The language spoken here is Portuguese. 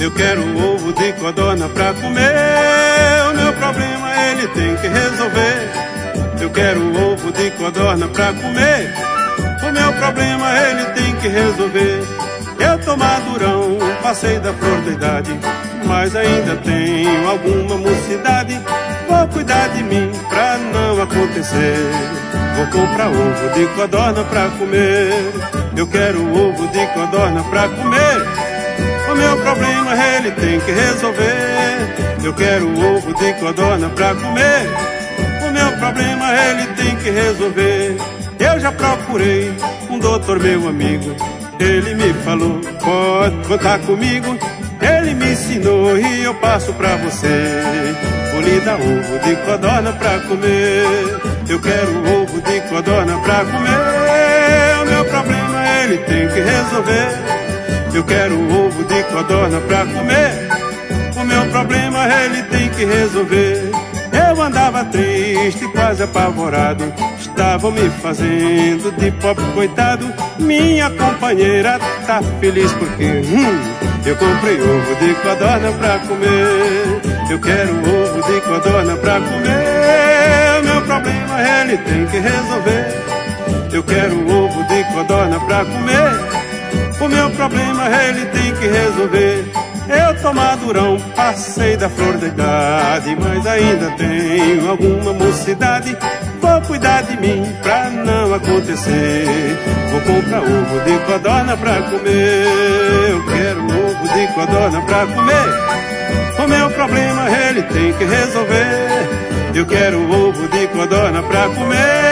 Eu quero ovo de codorna pra comer. O meu problema ele tem que resolver. Eu quero ovo de codorna pra comer. O meu problema ele tem que resolver. Eu tô madurão, passei da flor da idade, mas ainda tenho alguma mocidade. Vou cuidar de mim pra não acontecer. Vou comprar ovo de codorna pra comer. Eu quero ovo de codorna pra comer. O meu problema ele tem que resolver. Eu quero ovo de codorna pra comer. O meu problema ele tem que resolver. Eu já procurei um doutor meu amigo. Ele me falou, pode contar comigo. Ele me ensinou e eu passo pra você. Vou lhe dar ovo de codorna pra comer. Eu quero ovo de codorna pra comer. O meu problema ele tem que resolver. Eu quero ovo de codorna pra comer. O meu problema ele tem que resolver. Eu andava triste, quase apavorado. Estavam me fazendo de pobre coitado. Minha companheira tá feliz porque eu comprei ovo de codorna pra comer. Eu quero ovo de codorna pra comer. O meu problema ele tem que resolver. Eu quero ovo de codorna pra comer. O meu problema ele tem que resolver. Eu tô madurão, passei da flor da idade, mas ainda tenho alguma mocidade. Vou cuidar de mim pra não acontecer. Vou comprar ovo de codorna pra comer. Eu quero ovo de codorna pra comer. O meu problema ele tem que resolver. Eu quero ovo de codorna pra comer.